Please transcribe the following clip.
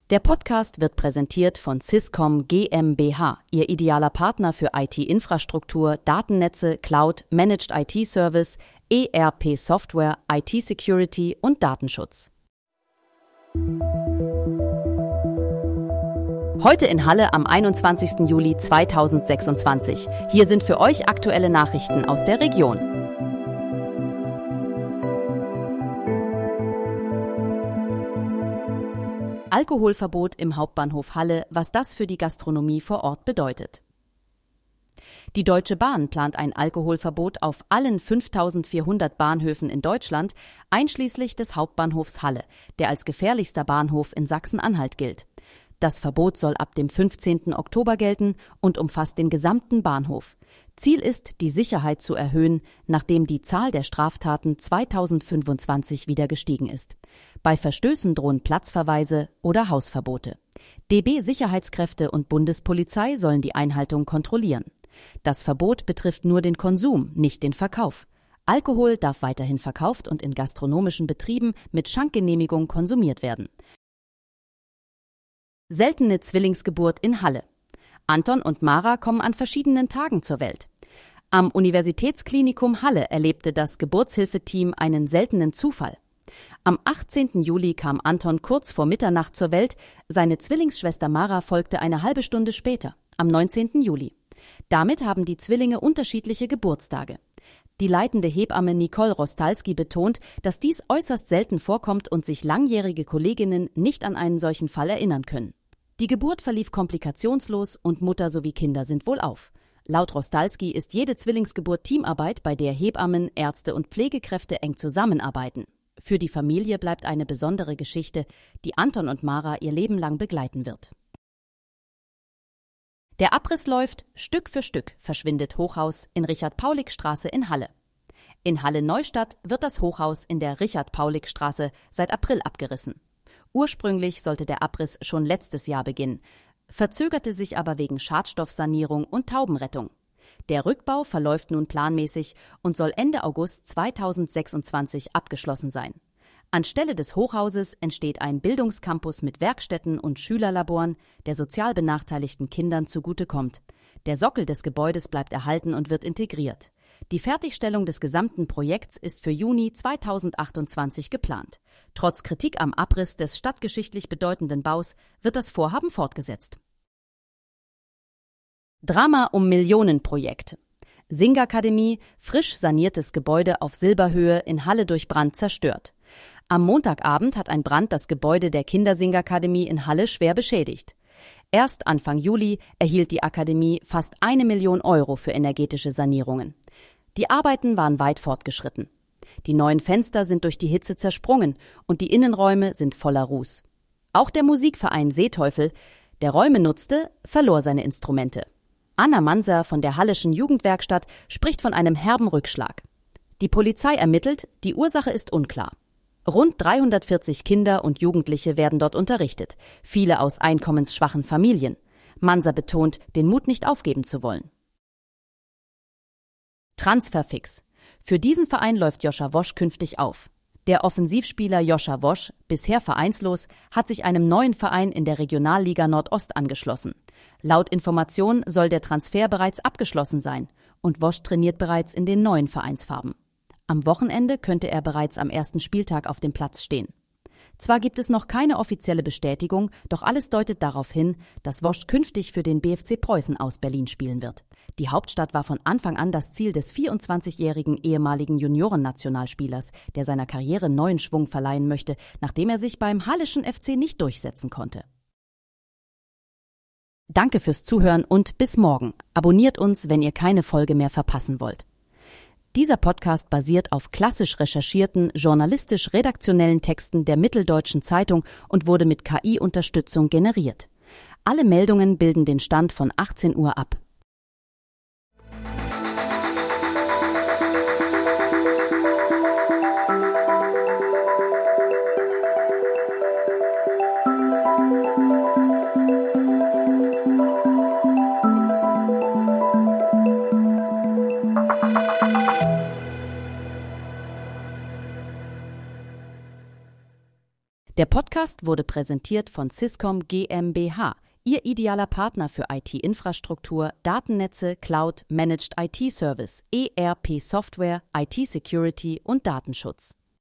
Der Podcast wird präsentiert von Swisscom GmbH, Ihr idealer Partner für IT-Infrastruktur, Datennetze, Cloud, Managed IT-Service, ERP-Software, IT-Security und Datenschutz. Heute in Halle am 21. Juli 2026. Hier sind für euch aktuelle Nachrichten aus der Region. Alkoholverbot im Hauptbahnhof Halle, was das für die Gastronomie vor Ort bedeutet. Die Deutsche Bahn plant ein Alkoholverbot auf allen 5.400 Bahnhöfen in Deutschland, einschließlich des Hauptbahnhofs Halle, der als gefährlichster Bahnhof in Sachsen-Anhalt gilt. Das Verbot soll ab dem 15. Oktober gelten und umfasst den gesamten Bahnhof. Ziel ist, die Sicherheit zu erhöhen, nachdem die Zahl der Straftaten 2025 wieder gestiegen ist. Bei Verstößen drohen Platzverweise oder Hausverbote. DB-Sicherheitskräfte und Bundespolizei sollen die Einhaltung kontrollieren. Das Verbot betrifft nur den Konsum, nicht den Verkauf. Alkohol darf weiterhin verkauft und in gastronomischen Betrieben mit Schankgenehmigung konsumiert werden. Seltene Zwillingsgeburt in Halle. Anton und Mara kommen an verschiedenen Tagen zur Welt. Am Universitätsklinikum Halle erlebte das Geburtshilfeteam einen seltenen Zufall. Am 18. Juli kam Anton kurz vor Mitternacht zur Welt, seine Zwillingsschwester Mara folgte eine halbe Stunde später, am 19. Juli. Damit haben die Zwillinge unterschiedliche Geburtstage. Die leitende Hebamme Nicole Rostalski betont, dass dies äußerst selten vorkommt und sich langjährige Kolleginnen nicht an einen solchen Fall erinnern können. Die Geburt verlief komplikationslos und Mutter sowie Kinder sind wohlauf. Laut Rostalski ist jede Zwillingsgeburt Teamarbeit, bei der Hebammen, Ärzte und Pflegekräfte eng zusammenarbeiten. Für die Familie bleibt eine besondere Geschichte, die Anton und Mara ihr Leben lang begleiten wird. Der Abriss läuft, Stück für Stück verschwindet Hochhaus in Richard-Paulik-Straße in Halle. In Halle-Neustadt wird das Hochhaus in der Richard-Paulik-Straße seit April abgerissen. Ursprünglich sollte der Abriss schon letztes Jahr beginnen, verzögerte sich aber wegen Schadstoffsanierung und Taubenrettung. Der Rückbau verläuft nun planmäßig und soll Ende August 2026 abgeschlossen sein. Anstelle des Hochhauses entsteht ein Bildungscampus mit Werkstätten und Schülerlaboren, der sozial benachteiligten Kindern zugutekommt. Der Sockel des Gebäudes bleibt erhalten und wird integriert. Die Fertigstellung des gesamten Projekts ist für Juni 2028 geplant. Trotz Kritik am Abriss des stadtgeschichtlich bedeutenden Baus wird das Vorhaben fortgesetzt. Drama um Millionenprojekt. Singakademie, frisch saniertes Gebäude auf Silberhöhe in Halle durch Brand zerstört. Am Montagabend hat ein Brand das Gebäude der Kindersingakademie in Halle schwer beschädigt. Erst Anfang Juli erhielt die Akademie fast 1 Million Euro für energetische Sanierungen. Die Arbeiten waren weit fortgeschritten. Die neuen Fenster sind durch die Hitze zersprungen und die Innenräume sind voller Ruß. Auch der Musikverein Seeteufel, der Räume nutzte, verlor seine Instrumente. Anna Manser von der Halleschen Jugendwerkstatt spricht von einem herben Rückschlag. Die Polizei ermittelt, die Ursache ist unklar. Rund 340 Kinder und Jugendliche werden dort unterrichtet, viele aus einkommensschwachen Familien. Manser betont, den Mut nicht aufgeben zu wollen. Transferfix. Für diesen Verein läuft Joscha Wosch künftig auf. Der Offensivspieler Joscha Wosch, bisher vereinslos, hat sich einem neuen Verein in der Regionalliga Nordost angeschlossen. Laut Information soll der Transfer bereits abgeschlossen sein und Wosch trainiert bereits in den neuen Vereinsfarben. Am Wochenende könnte er bereits am ersten Spieltag auf dem Platz stehen. Zwar gibt es noch keine offizielle Bestätigung, doch alles deutet darauf hin, dass Wosch künftig für den BFC Preußen aus Berlin spielen wird. Die Hauptstadt war von Anfang an das Ziel des 24-jährigen ehemaligen Juniorennationalspielers, der seiner Karriere neuen Schwung verleihen möchte, nachdem er sich beim Halleschen FC nicht durchsetzen konnte. Danke fürs Zuhören und bis morgen. Abonniert uns, wenn ihr keine Folge mehr verpassen wollt. Dieser Podcast basiert auf klassisch recherchierten, journalistisch-redaktionellen Texten der Mitteldeutschen Zeitung und wurde mit KI-Unterstützung generiert. Alle Meldungen bilden den Stand von 18 Uhr ab. Der Podcast wurde präsentiert von Swisscom GmbH, Ihr idealer Partner für IT-Infrastruktur, Datennetze, Cloud, Managed IT-Service, ERP-Software, IT-Security und Datenschutz.